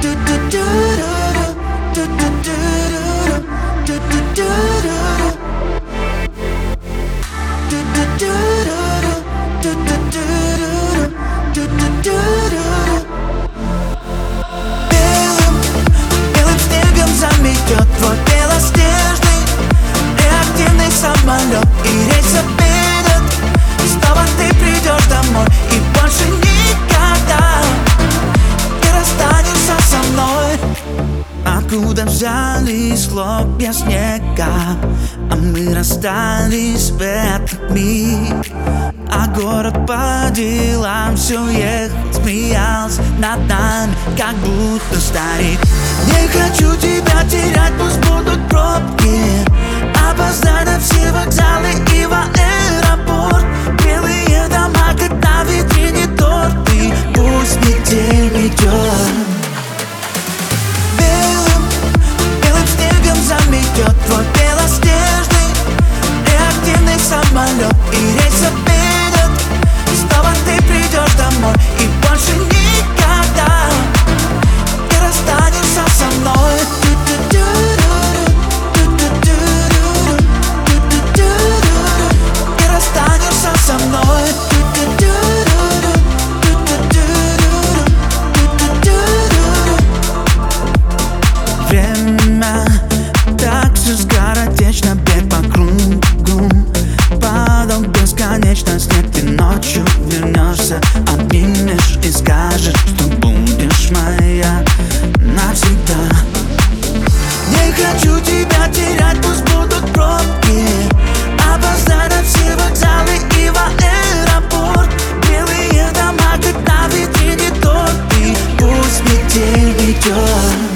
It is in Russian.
Белым снегом заметет твой белоснежный реактивный самолет, и рейс отменят. Снова ты придешь домой, и больше никогда не расстанешься со мной. Откуда взялись хлопья снега, а мы расстались в этот миг. А город по делам все ехал, смеялся над нами, как будто старик. Не хочу тебя терять, пусть будут пробки, опоздать на все вокзалы и в аэропорт. Белые дома, как на витрине торты, пусть метель идет. Белым снегом заметет твой белоснежный реактивный самолет, и рейс отменят. Снова ты придешь домой, и больше никогда не расстанешься со мной. Не расстанешься со мной. Время так все скоротечно, бег по кругу, падал бесконечность. Нет, ты ночью вернешься, обнимешь и скажешь, что будешь моя навсегда. Не хочу тебя терять, пусть будут пробки, опоздать на все вокзалы и в аэропорт. Белые дома, как на витрине торты, пусть метель идет.